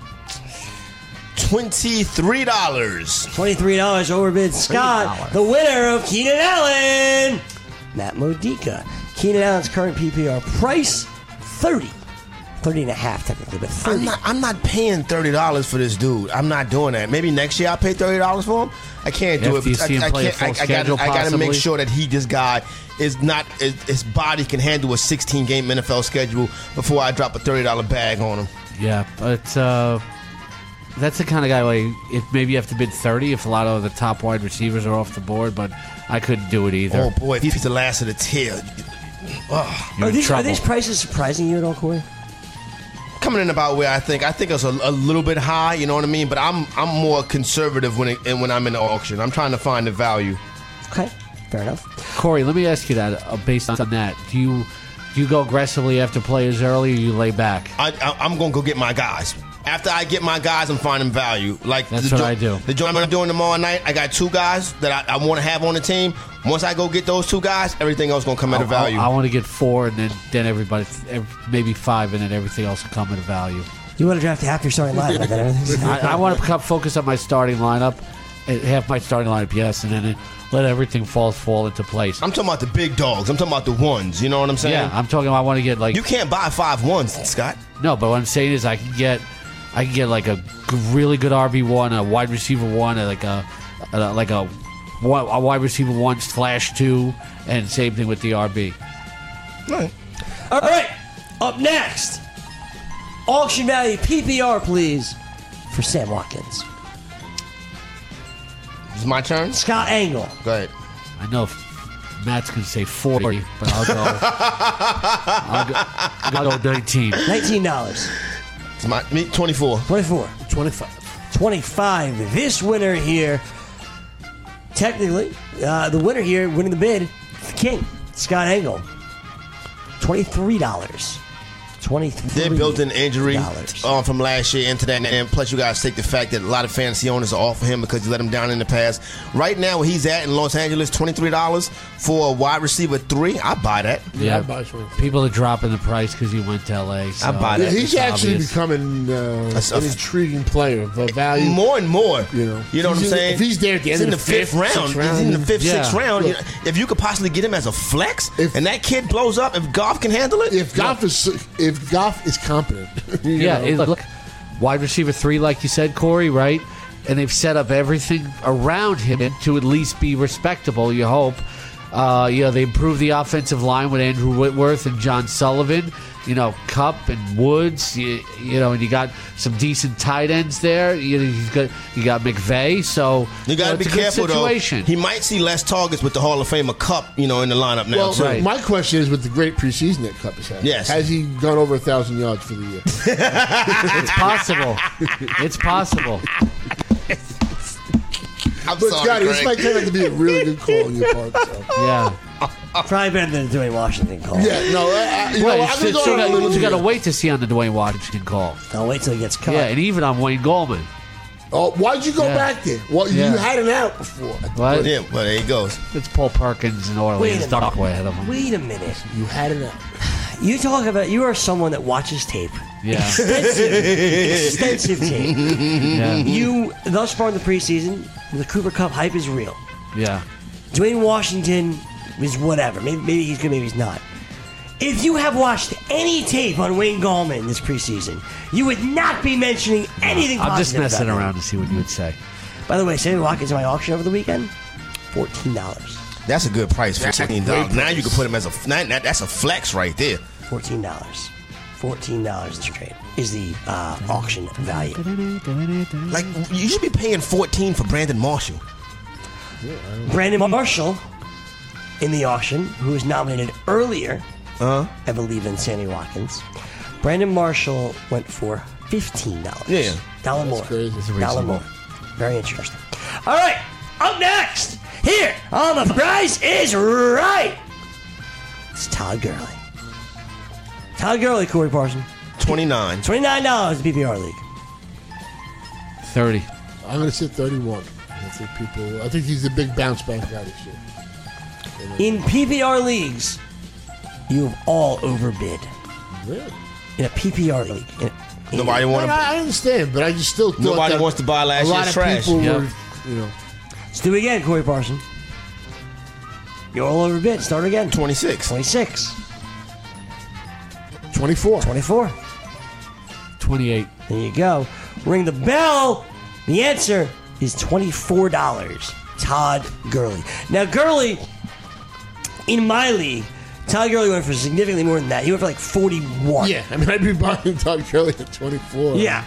Twenty-three dollars.
twenty-three dollars overbid Scott, the winner of Keenan Allen. Matt Modica. Keenan Allen's current P P R price, thirty. thirty and a half technically, but thirty.
I'm not, I'm not paying thirty dollars for this dude. I'm not doing that. Maybe next year I'll pay thirty dollars for him. I can't do
After
it.
you see him
I, I
play a
can't.
full
I, I
schedule,
gotta, I gotta make
possibly.
sure that he, this guy, is not. His, his body can handle a sixteen game N F L schedule before I drop a thirty dollar bag on him.
Yeah, but uh, that's the kind of guy like if maybe you have to bid thirty if a lot of the top wide receivers are off the board, but I couldn't do it either.
Oh boy, if he's the last of the tier. Oh,
You're
Are
in
these, are
trouble.
these prices surprising you at all, Corey?
coming in about where I think. I think it's a, a little bit high. You know what I mean? But I'm I'm more conservative when it, and when I'm in the auction. I'm trying to find the value.
Okay, fair enough.
Corey, let me ask you that uh, based on that. Do you do you go aggressively after players early, or you lay back?
I, I, I'm going to go get my guys. After I get my guys, I'm finding value. Like
That's
the
what
jo-
I do.
The joint I'm doing tomorrow night, I got two guys that I, I want to have on the team. Once I go get those two guys, everything else going to come at a value.
I, I want to get four, and then then everybody, ev- maybe five, and then everything else will come at a value.
You want to draft half your starting lineup, and then everything's
I, I want to focus on my starting lineup, eh, half my starting lineup, yes, and then it, let everything fall fall into place.
I'm talking about the big dogs. I'm talking about the ones. You know what I'm saying?
Yeah, I'm talking. I want to get like
You can't buy five ones, Scott.
no, but what I'm saying is I can get, I can get like a g- really good R B one, a wide receiver one, and like a, a like a, one- a wide receiver one slash two, and same thing with the R B.
Right.
All right, up next, auction value P P R, please, for Sam Watkins.
It's my turn.
Scott Angle.
Go ahead.
I know if Matt's gonna say forty, but I'll go. I'll go, I'll go nineteen.
nineteen dollars.
It's my me twenty-four.
twenty-four.
twenty-five.
twenty-five. This winner here, technically, uh, the winner here winning the bid, the king, Scott Angle. twenty-three dollars. twenty-three
Their built-in injury
dollars.
um, from last year into that, and plus you guys take the fact that a lot of fantasy owners are off of him because you let him down in the past. Right now, where he's at in Los Angeles, twenty-three dollars for a wide receiver three. I buy that.
Yeah,
I'd buy twenty.
people are dropping the price because he went to L A. So
I buy
Yeah,
that.
he's
It's
actually
obvious.
becoming uh,
That's a
an
f-
intriguing player of uh, value.
More and more,
You know.
you know what I'm
He's in-
saying.
if he's there at the
He's
end
in
of
the
the
fifth
fifth,
round.
sixth
He's in the
round.
fifth,
Yeah.
sixth round. You
Look.
know, if you could possibly get him as a flex,
If-
and that kid blows up, if Goff can handle it,
If Goff is if Goff is competent, you
Yeah,
know,
it, look, wide receiver three, like you said, Corey, right? And they've set up everything around him to at least be respectable. You hope. Uh, you know, they improved the offensive line with Andrew Whitworth and John Sullivan. You know, Kupp and Woods. You, you know, and you got some decent tight ends there. You know, you got you got McVay. So
you got to
know,
be
it's a good
careful
situation.
though. He might see less targets with the Hall of Famer Cup, you know, in the lineup now.
well,
too.
Right.
my question is with the great preseason that Cup has had.
Yes.
has he gone over a thousand yards for the year?
It's possible. It's possible.
I'm
But
sorry,
Scotty, this
Greg.
might turn out to be a really good call on your part. So.
Yeah.
Probably better than the Dwayne Washington call.
Yeah, no, I, I, you
Well,
know,
you
I'm gonna
still,
go on a
got,
little
you got to
bit.
wait to see on the Dwayne Washington call.
I'll wait till he gets cut.
Yeah, and even on Wayne Goldman.
Oh, why'd you go
Yeah.
back there? Well,
Yeah.
you had an out before.
What?
Yeah, well, there he goes.
It's Paul Perkins and Orleans
Wait a
Dark
minute.
way ahead of him.
Wait a minute.
You had an out.
You talk about you are someone that watches tape.
Yeah.
Extensive, extensive tape.
Yeah.
You thus far in the preseason, the Cooper Cup hype is real.
Yeah.
Dwayne Washington is whatever. Maybe, maybe he's good, maybe he's not. If you have watched any tape on Wayne Gallman this preseason, you would not be mentioning anything
I'm just
positive
messing
about him.
around to see what you would say.
By the way, Sammy Watkins in my auction over the weekend, fourteen dollars.
That's a good price for
That's a
fourteen
great
dollars. Now
price.
you can put him as a now, now that's a flex right there.
Fourteen dollars. fourteen dollars the trade is the uh, auction value.
Like, you should be paying fourteen for Brandon Marshall.
Brandon Marshall in the auction, who was nominated earlier,
uh-huh.
I believe, than Sammy Watkins. Brandon Marshall went for fifteen dollars.
Yeah.
Dollar more.
crazy.
Dollar more. Very interesting. All right, up next, here on The Price is Right, it's Todd Gurley. Todd Gurley, Corey Parson.
twenty-nine.
twenty-nine dollars in the P P R League.
thirty.
I'm going to say thirty-one. I think people. I think he's the big bounce back guy this year.
In P P R leagues, you have all overbid.
Really?
In a P P R league. In, in
Nobody want
I,
to.
I understand, but I just still thought
Nobody
that
wants to buy last
a lot
year's
of
trash.
people
Yep.
were, you know,
Let's do it again, Corey Parson. You're all overbid. Start again.
twenty-six.
twenty-six.
twenty-four.
twenty-four.
twenty-eight.
There you go. Ring the bell. The answer is twenty-four dollars. Todd Gurley. Now, Gurley, in my league, Todd Gurley went for significantly more than that. He went for like forty-one.
Yeah, I mean, I'd be buying Todd Gurley at twenty-four.
Yeah.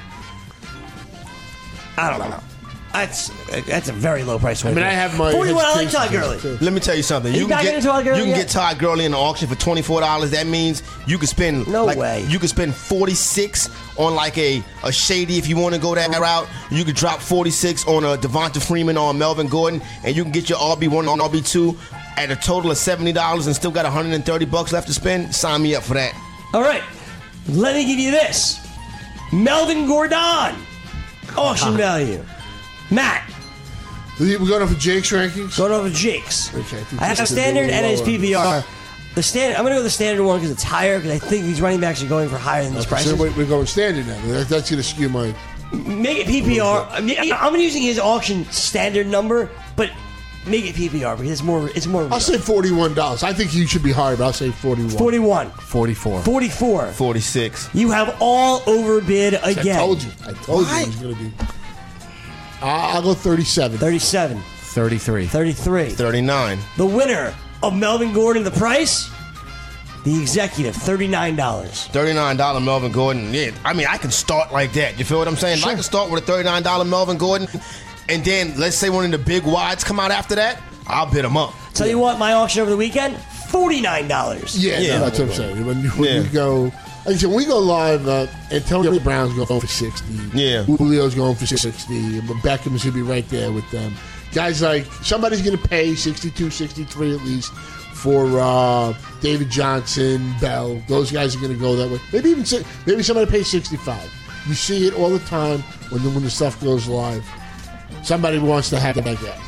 I don't know. That's that's a very low price.
I mean, I have my
forty-one. I like Todd
hesitations
Gurley.
too.
Let me tell you something.
You
You
back
can
into
get
Todd Gurley
you can
yet?
get Todd Gurley in the auction for twenty-four dollars. That means you can spend
No
like,
way.
You can spend forty-six on like a, a shady if you want to go that route. You could drop forty-six on a Devonta Freeman or a Melvin Gordon, and you can get your R B one on R B two at a total of seventy dollars and still got one hundred thirty bucks left to spend. Sign me up for that.
All right. Let me give you this. Melvin Gordon. Auction value. Matt.
We're going over Jake's rankings?
Going over Jake's.
Okay, I think
I have a
this is a
standard
little
and his
lower.
P P R. The standard. I'm going to go with the standard one because it's higher. Because I think these running backs are going for higher than these
So
prices.
we're we're going standard now. That- That's going to skew my.
Make it P P R. I mean, I'm using his auction standard number, but make it P P R because it's more. It's more.
I'll
real.
say forty-one dollars. I think you should be higher, but I'll say forty-one.
forty-one.
forty-four.
forty-four.
forty-six.
You have all overbid
I
again.
told you. I told
Why?
you it was going to be. Uh, I'll go thirty-seven.
thirty-seven.
thirty-three.
thirty-three.
thirty-nine.
The winner of Melvin Gordon, the price, the executive, thirty-nine dollars.
thirty-nine dollars Melvin Gordon. Yeah, I mean, I can start like that. You feel what I'm saying? If I
Sure.
can start with a thirty-nine dollars Melvin Gordon, and then let's say one of the big wides come out after that, I'll bid them up.
Tell you what, my auction over the weekend, forty-nine dollars.
Yeah,
Yeah.
no, that's what I'm saying. When, you, when
Yeah.
you go, like I said, when we go live, uh, Antonio Brown's going for sixty.
Yeah.
Julio's going for sixty. And Beckham's going to be right there with them. Guys like, somebody's going to pay sixty-two, sixty-three at least for uh, David Johnson, Bell. Those guys are going to go that way. Maybe even si- maybe somebody pays sixty-five. You see it all the time when the, when the stuff goes live. Somebody wants to have that guy.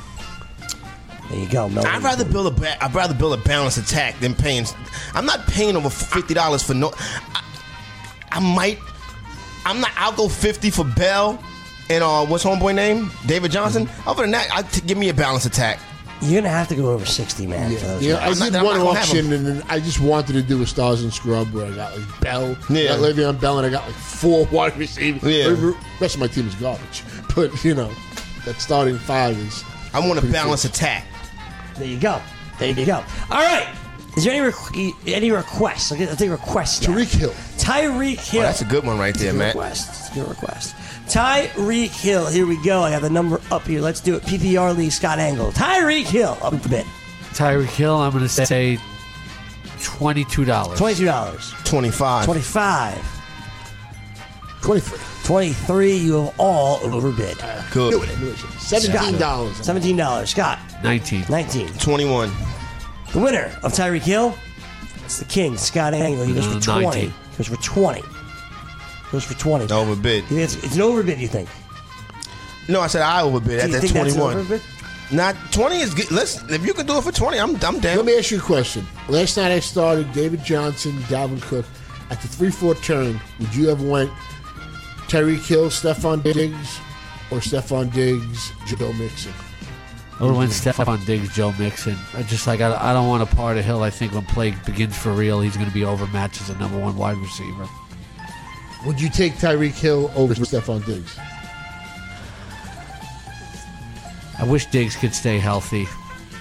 There you go, Melvin.
I'd rather build a ba- I'd rather build a balanced attack than paying. I'm not paying over fifty dollars for no. I, I might. I'm not. I'll go fifty for Bell and uh, what's homeboy name? David Johnson. Other than that, I'd t- give me a balanced attack.
You're going to have to go over sixty, man. for
Yeah,
those
yeah.
guys.
I
I'm not-
did
I'm
one
not gonna have
auction, and then I just wanted to do a Stars and Scrub where I got like Bell,
Yeah.
got Le'Veon Bell, and I got like four wide receivers.
Yeah.
The rest of my team is garbage, but you know that starting five is.
I want a
pretty
balanced
good.
attack.
There you go. There you go. All right. Is there any requ- any requests? I'll, get, I'll take requests. now.
Tyreek Hill.
Tyreek Hill.
Oh, that's a good one right there,
Good
man.
request. It's a good request. Tyreek Hill. Here we go. I have the number up here. Let's do it. P P R League, Scott Angle. Tyreek Hill. Up a bit.
Tyreek Hill, I'm going to say twenty-two dollars.
twenty-two dollars.
Twenty-five.
twenty-five.
Twenty-three.
twenty-three. You have all overbid.
Good.
Seventeen dollars.
seventeen dollars. Scott.
nineteen.
nineteen.
Twenty-one.
The winner of Tyreek Hill, it's the king, Scott Angle. He goes for
Uh,
twenty.
nineteen.
Goes for twenty. Goes for twenty.
Overbid.
You think it's, it's an overbid, you think?
No, I said I overbid.
Do you
At that
think that's an
twenty-one.
overbid?
Not twenty is good. Listen, if you can do it for twenty, I'm I'm down.
Let me ask you a question. Last night I started David Johnson, Dalvin Cook. At the three four turn, would you have went Tyreek Hill, Stephon Diggs, or Stephon Diggs, Joe Mixon?
I would have went Stephon Diggs, Joe Mixon. I just like I, I don't want a part of Hill. I think when play begins for real, he's going to be overmatched as a number one wide receiver.
Would you take Tyreek Hill over Stephon Diggs?
I wish Diggs could stay healthy.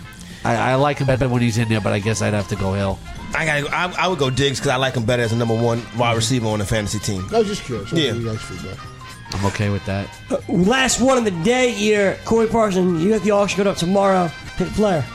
I, I like him better when he's in there, but I guess I'd have to go Hill.
I gotta. I, I would go Diggs because I like him better as a number one wide receiver on the fantasy team.
I was just curious. What
Yeah.
do you guys feedback?
I'm okay with that.
Uh, last one of the day here. Corey Parson, you got the auction going up tomorrow. Pick a player.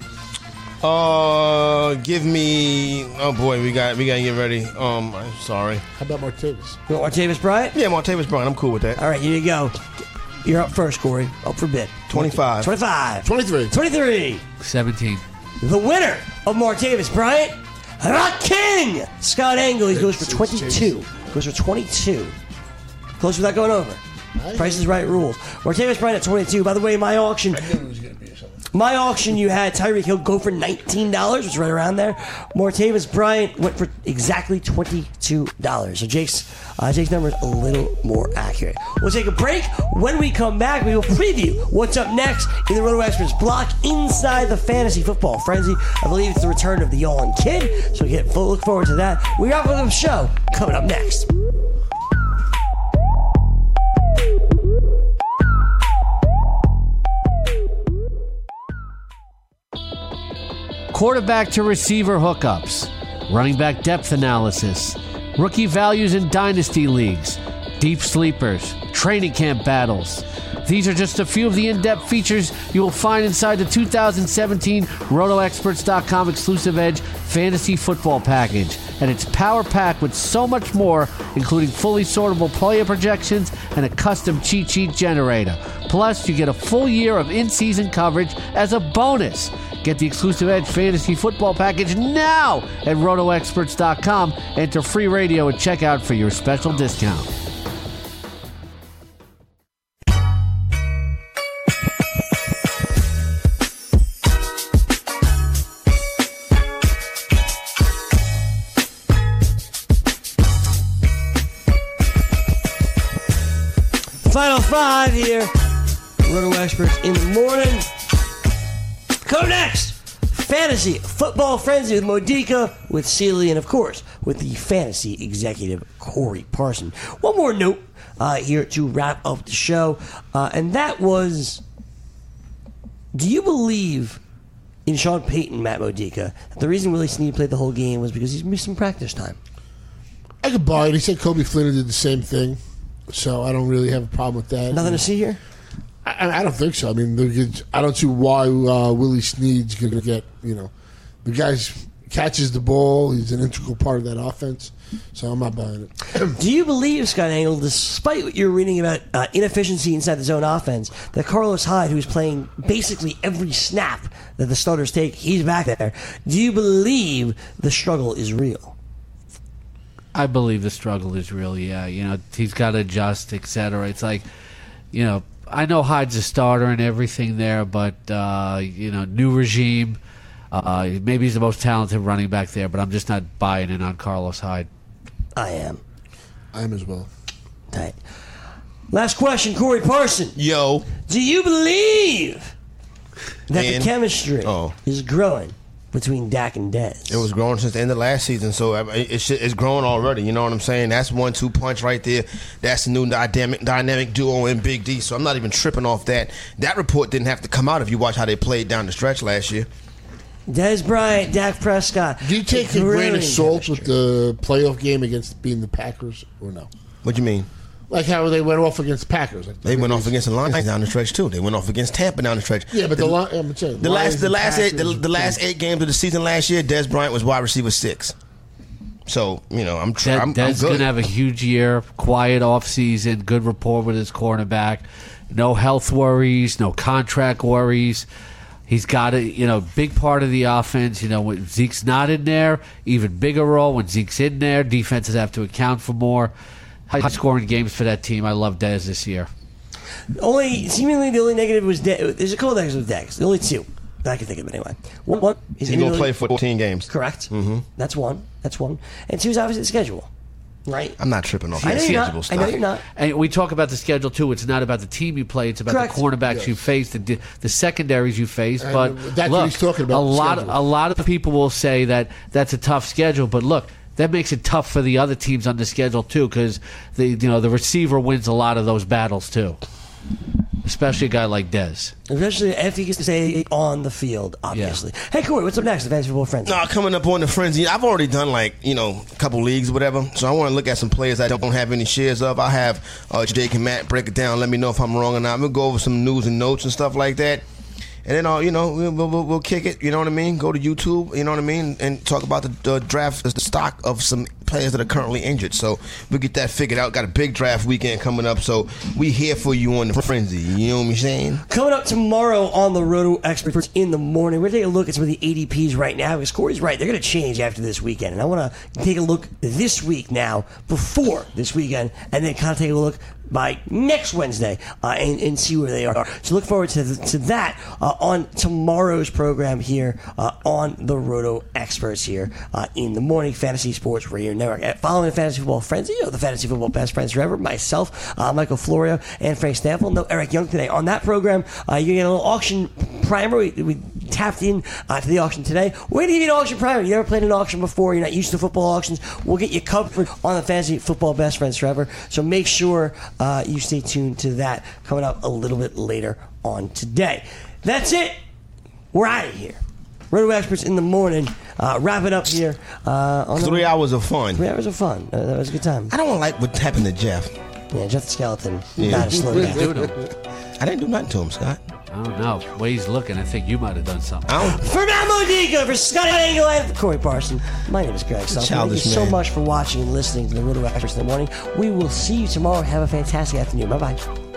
Uh, give me. Oh boy, we got we gotta get ready. Um, I'm sorry.
How about Martavis?
You want Martavis Bryant?
Yeah, Martavis Bryant. I'm cool with that.
All right, here you go. You're up first, Corey. Up for bid.
Twenty-five.
twenty-five.
twenty-three.
twenty-three.
seventeen.
The winner of Martavis Bryant, Rock King, Scott Engel. He goes for twenty-two. Goes for twenty-two. Close without going over. Price is Right rules. Martavis Bryant at twenty-two. By the way, my auction.
I knew it was going to be something.
My auction, you had Tyreek Hill go for nineteen dollars, which is right around there. Martavis Bryant went for exactly twenty-two dollars. So Jake's, uh, Jake's number is a little more accurate. We'll take a break. When we come back, we will preview what's up next in the Roto Experts block inside the Fantasy Football Frenzy. I believe it's the return of the Y'all Kid, so we get look forward to that. We wrap up the show coming up next.
Quarterback to receiver hookups, running back depth analysis, rookie values in dynasty leagues, deep sleepers, training camp battles. These are just a few of the in-depth features you will find inside the two thousand seventeen Roto Experts dot com exclusive Edge Fantasy Football Package. And it's power-packed with so much more, including fully sortable player projections and a custom cheat sheet generator. Plus, you get a full year of in-season coverage as a bonus. Get the exclusive Edge Fantasy Football Package now at Roto Experts dot com. Enter free radio at checkout for your special discount.
Final five here. Roto Experts in the morning. Come next, Fantasy Football Frenzy with Modica, with Sealy, and of course, with the fantasy executive, Corey Parson. One more note uh, here to wrap up the show, uh, and that was, do you believe in Sean Payton, Matt Modica, that the reason Willie Snead played the whole game was because he's missed some practice time?
I could buy it. He said Kobe Fleener did the same thing, so I don't really have a problem with that.
Nothing to see here?
I, I don't think so. I mean, could, I don't see why uh, Willie Snead's going to get, you know, the guy catches the ball. He's an integral part of that offense, so I'm not buying it.
Do you believe, Scott Engel, despite what you're reading about uh, inefficiency inside the zone offense, that Carlos Hyde, who's playing basically every snap that the starters take, he's back there. Do you believe the struggle is real?
I believe the struggle is real, yeah. You know, he's got to adjust, et cetera. It's like, you know, I know Hyde's a starter and everything there, but, uh, you know, new regime. Uh, maybe he's the most talented running back there, but I'm just not buying in on Carlos Hyde.
I am.
I am as well.
Tight. Last question, Corey Parson.
Yo.
Do you believe that
And-
the chemistry
Oh.
is growing between Dak and Dez?
It was growing since the end of last season, so I mean, it should, it's grown already. You know what I'm saying? That's one two punch right there. That's the new dynamic dynamic duo in Big D. So I'm not even tripping off that. That report didn't have to come out if you watch how they played down the stretch last year.
Dez Bryant, Dak Prescott.
Do you take a
Growing
grain of salt
chemistry.
with the playoff game against being the Packers, or no?
What do you mean?
Like how they went off against the Packers. Like
They went off against the Lions down the stretch too. They went off against Tampa down the stretch.
Yeah, but the, the, Li- I'm saying,
the
Lions
last the
and
last eight the,
Packers-
the last eight games of the season last year, Dez Bryant was wide receiver six. So you know I'm tr-
Des,
I'm, I'm
Des
good.
gonna have a huge year, quiet off season, good rapport with his cornerback, no health worries, no contract worries. He's got a you know big part of the offense. You know when Zeke's not in there, even bigger role when Zeke's in there. Defenses have to account for more. High scoring games for that team. I love Dez this year.
Only seemingly the only negative was De- there's a couple negatives with Dex. The only two that I can think of anyway. One, one is
He's gonna
inability-
play fourteen games.
Correct.
Mm-hmm.
That's one. That's one. And two is obviously the schedule. Right.
I'm not tripping off
I
that
know you're
schedule
not.
stuff.
I know you're not.
And we talk about the schedule too. It's not about the team you play; it's about
Correct.
the cornerbacks
Yes.
you face, the di- the secondaries you face.
And
but
that's
look,
what he's talking about,
a
the
lot,
schedule.
a lot of people will say that that's a tough schedule. But look, that makes it tough for the other teams on the schedule too, because the you know the receiver wins a lot of those battles too. especially a guy like Dez.
Especially if he can stay on the field, obviously. Yeah. Hey, Corey, what's up next? The Fantasy Football Frenzy.
No, coming up on the Frenzy, I've already done like, you know, a couple leagues or whatever. So I want to look at some players I don't have any shares of. I have uh, Jake and Matt break it down. Let me know if I'm wrong or not. We'll go over some news and notes and stuff like that. And then, uh, you know, we'll, we'll, we'll kick it, you know what I mean? Go to YouTube, you know what I mean? And talk about the, the draft, the stock of some players that are currently injured. So we'll get that figured out. Got a big draft weekend coming up, so we here for you on the Frenzy. You know what I'm saying?
Coming up tomorrow on the Roto Experts in the morning, we're going to take a look at some of the A D Ps right now, because Corey's right. They're going to change after this weekend. And I want to take a look this week now, before this weekend, and then kind of take a look by next Wednesday uh, and, and see where they are. So look forward to, to that uh, on tomorrow's program here uh, on the Roto Experts here uh, in the morning, Fantasy Sports Radio Network. At following the Fantasy Football Frenzy, you know, the Fantasy Football Best Friends Forever, myself, uh, Michael Florio, and Frank Stample. No Eric Young today. On that program, uh, you get a little auction primer. We, we tapped in uh, to the auction today. We're going to give you an auction primer. You never played an auction before. You're not used to football auctions. We'll get you covered on the Fantasy Football Best Friends Forever. So make sure Uh, you stay tuned to that coming up a little bit later on today. That's it. We're out of here. Roto Experts in the morning. Uh, wrap it up here. Uh, on
three
the,
hours of fun.
Three hours of fun. Uh, that was a good time.
I don't like what happened to Jeff.
Yeah, Jeff the Skeleton.
Yeah.
Gotta slow
What did you
down.
do to him?
I didn't do nothing to him, Scott.
I don't know. The way he's looking, I think you might have done something.
I don't.
For Matt Modica, for Scott Angle, and for Corey Parson, my name is Greg Sullivan. Thank you
Childish
so
man.
much for watching and listening to the Roto Experts in the morning. We will see you tomorrow. Have a fantastic afternoon. Bye-bye.